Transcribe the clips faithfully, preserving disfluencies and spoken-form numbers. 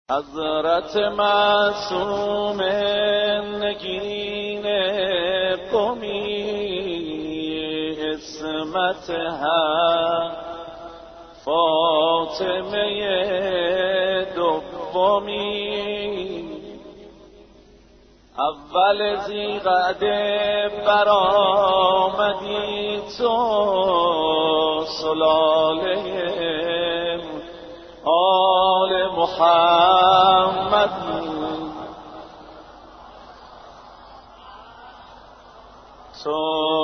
حضرت معصوم نگین قمی عصمت حق فاطمه دومی اول ذیقعده برآمدی تو سلاله آل محمد تو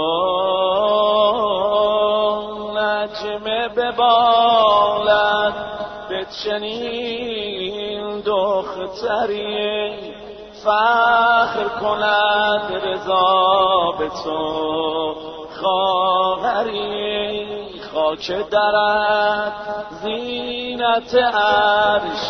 نجم ببالد به چنین دختری فخر کند رضا به تو خواهری خاک درت زینت عرش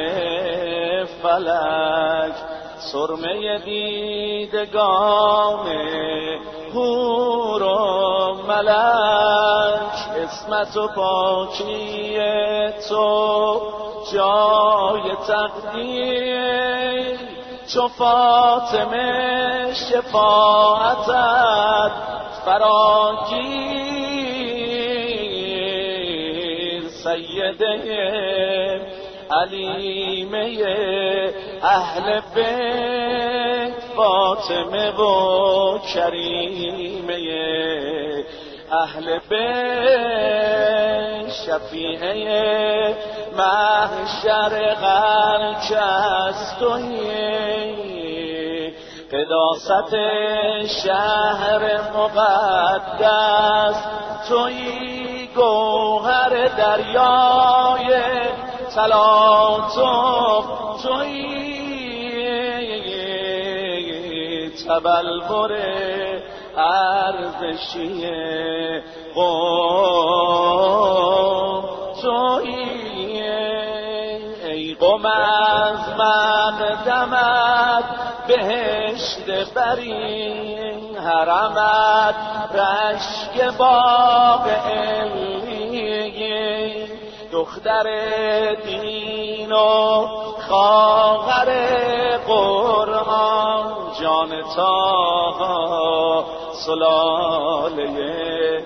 فلک سرمه دیدگان حور و ملک عصمت و پاکی تو جای تقدیر چو فاطمه شفاعتت فراگیر سیده علیمه اهل بیت فاطمه و کریمه اهل بیت شفیعه محشر غرق از تویی قداست شهر مقدس تویی گوهر دریای تلاطف تویی تبلور ارزشی قوم تویی ای قوم از مقدمت بهشت برین حرمت رشک باغ علیه دختر دین و خواهر قرآن جان طه سلاله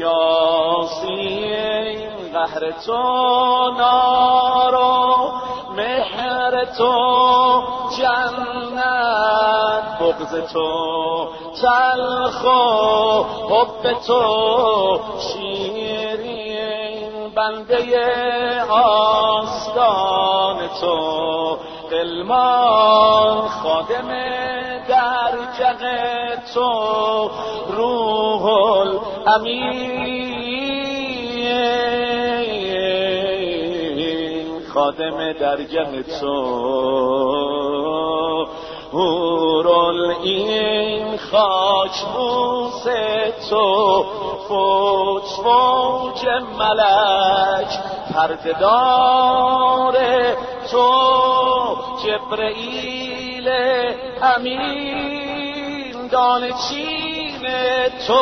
یاسین قهر تو نار و مهر تو جنت بغض تو تلخ و حب تو شیرین بنده آستان تو غلمان خادم درجق تو روح الامین خادم درگه تو حورالعین خاک بوس تو فوج فوج ملک پرده‌دار تو جبرئیل امین دانشین تو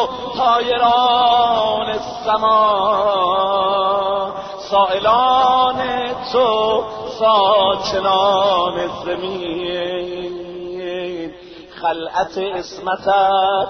طایران السما سائلان تو ساکنان زمین خلعت عصمتت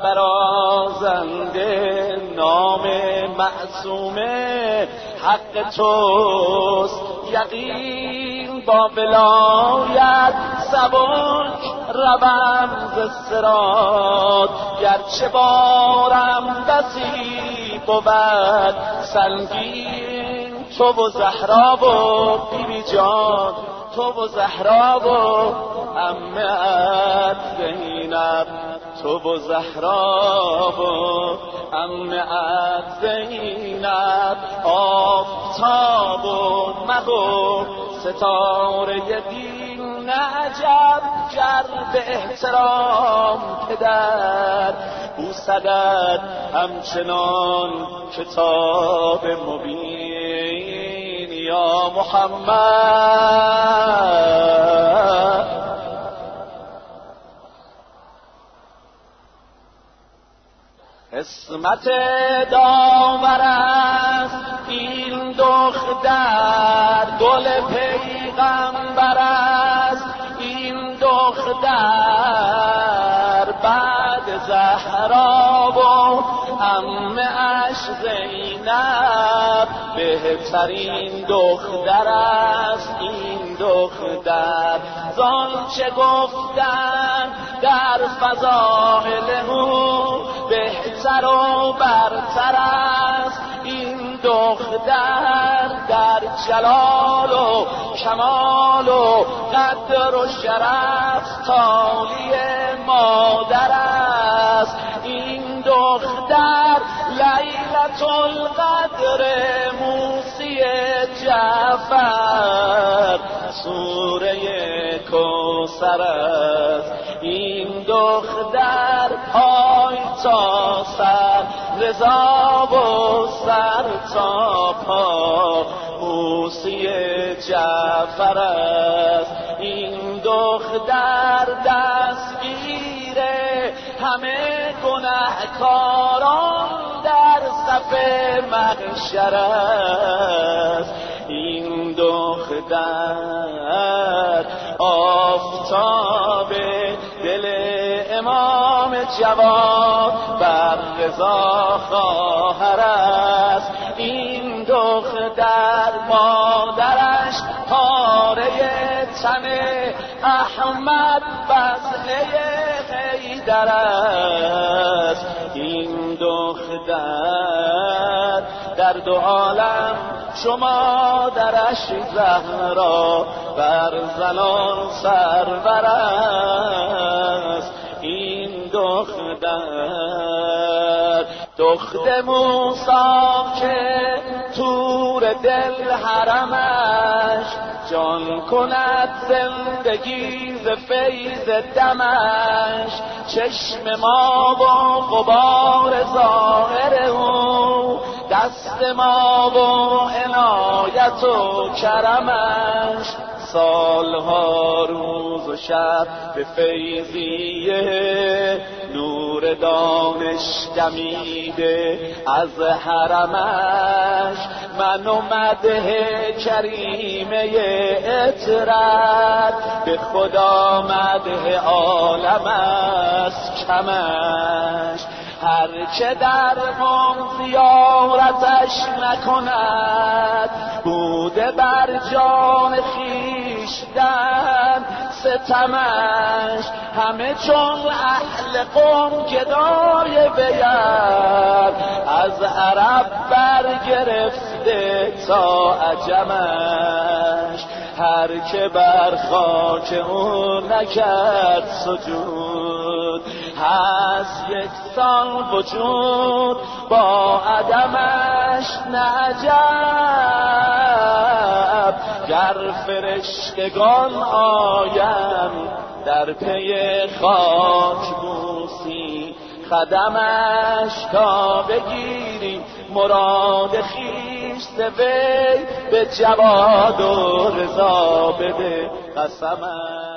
برازنده نام معصومه حق توست یقین با ولایت سبک روم ز صراط گرچه بارم بسی بود سنگین تو و زهرا و بیبی جان تو و زهرا و عمه‌ات زینب تو و زهرا و عمه‌ات زینب آفتاب و مغو ستاره دین عجب گر به احترام پدر بوسدت همچنان کتاب مبین یا محمد عصمت داور است این دختر گل پیغمبر پیغمبر است این دختر، بعد زهرا و عمه اش زینب بهترین دختر است این دختر. زان چه گفتن در فضائل او بهتر و برتر است این دختر، در جلال و کمال و قدر و شرف تالی مادر است این دختر. لیلة القدر موسی جعفر سوره کوثر است این دختر. پای تا سر رضا و سر تا پا موسی جعفر است این دختر. دستگیر همه گنهکاران در صف محشر است این دختر. آفتاب دل امام جواد بر رضا خواهر است این دختر. مادرش پاره تن احمد بزنه حیدر است این دختر. در دو عالم شما درش زهرا بر زنان سرور است این دختر. دخت موسی که تور دل حرمش جان کند زندگی ز فیض دمش. چشم ما و غبار ظاهر او، دست ما و عنایت و کرمش. سالها روز و شب به فیضیه نور دانش دمیده از حرمش. من و مده کریمه اطرت به خدا مده عالم است کمش. هر که در قم زیارتش نکند بوده بر جان خویشتن ستمش. همه چون اهل قم گدای ویند از عرب برگرفته تا عجمش. هر که بر خاک او نکرد سجود هست یکسان وجود با عدمش. نعجب گر فرشتگان آیند در پی خاک بوسی خدمش تا بگیری مراد خویش ز وی به جواد و رضا بده قسمش.